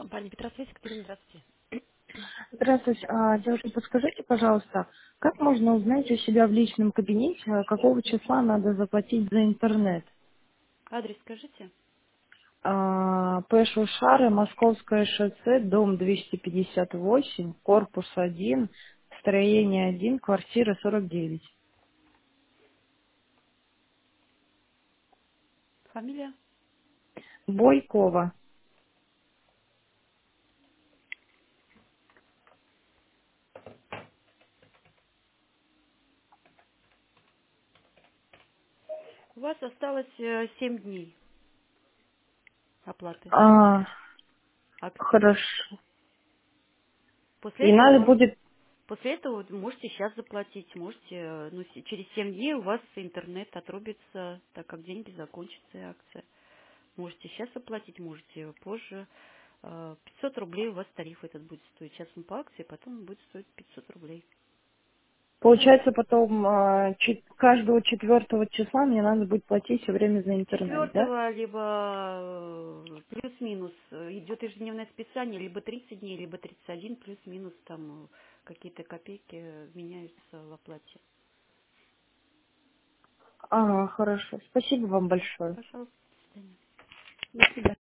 Компания Петросвязь, Екатерина, здравствуйте. Здравствуйте. Девушка, подскажите, пожалуйста, как можно узнать у себя в личном кабинете, какого числа надо заплатить за интернет? Адрес скажите. П. Шушары, Московское шоссе, дом 258, корпус 1, строение 1, квартира 49. Фамилия? Бойкова. У вас осталось 7 дней оплаты А, акции. хорошо. После И этого надо вам, будет, после этого вы можете сейчас заплатить, можете, через 7 дней у вас интернет отрубится, так как деньги закончатся и акция. Можете сейчас оплатить, можете позже. 500 рублей у вас тариф этот будет стоить. Сейчас он по акции, потом он будет стоить 500 рублей. получается, потом каждого 4 числа мне надо будет платить все время за интернет, да? Четвертого, либо плюс-минус идет ежедневное списание, либо 30 дней, либо 31, плюс-минус там какие-то копейки меняются в оплате. Ага, хорошо. Спасибо вам большое. Пожалуйста, до свидания. До свидания.